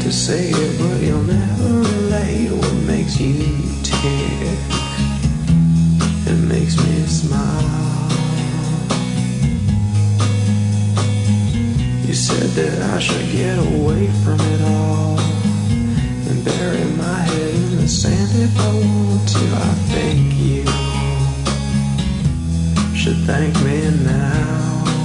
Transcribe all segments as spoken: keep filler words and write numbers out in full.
to say it, but you'll never relate what makes you tick. It makes me smile. You said that I should get away from it all and bury my head in the sand if I want to. I think you should thank me now.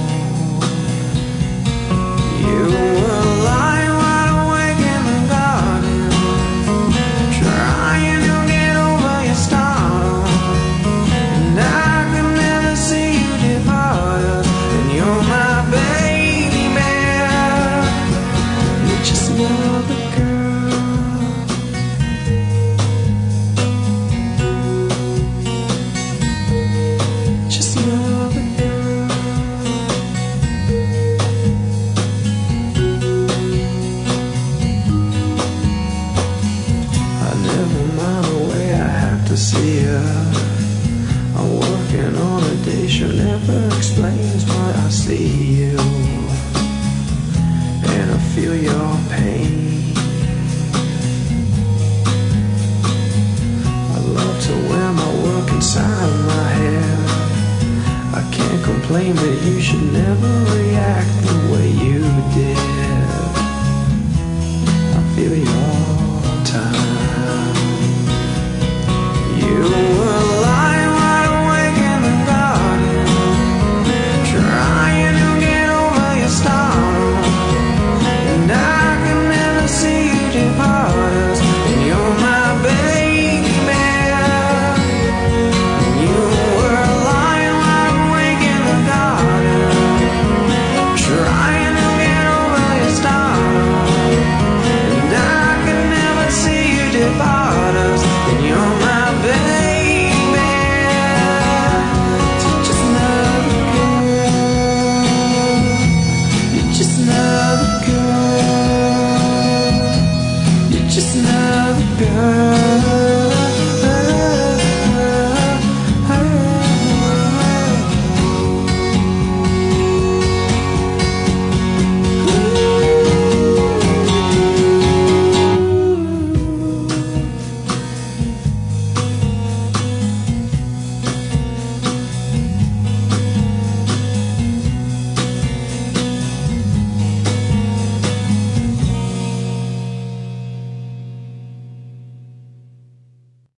You were lying wide awake in the garden, trying to get over your stardom, and I could never see you depart us. And you're my baby, you're just another girl. Just another girl. I never mind the way I have to see her. I'm working on a day she never explains why I see you, and I feel your pain. I love to wear my work inside of my hair. I can't complain, but you should never react the way you did.